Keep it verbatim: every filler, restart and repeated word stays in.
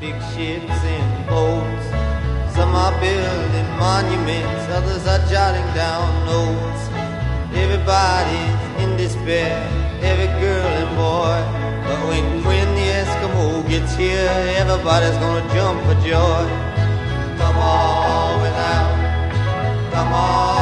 big ships and boats. Some are building monuments, others are jotting down notes. Everybody's in despair, every girl and boy. But when, when the Eskimo gets here, everybody's gonna jump for joy. Come on without, come on.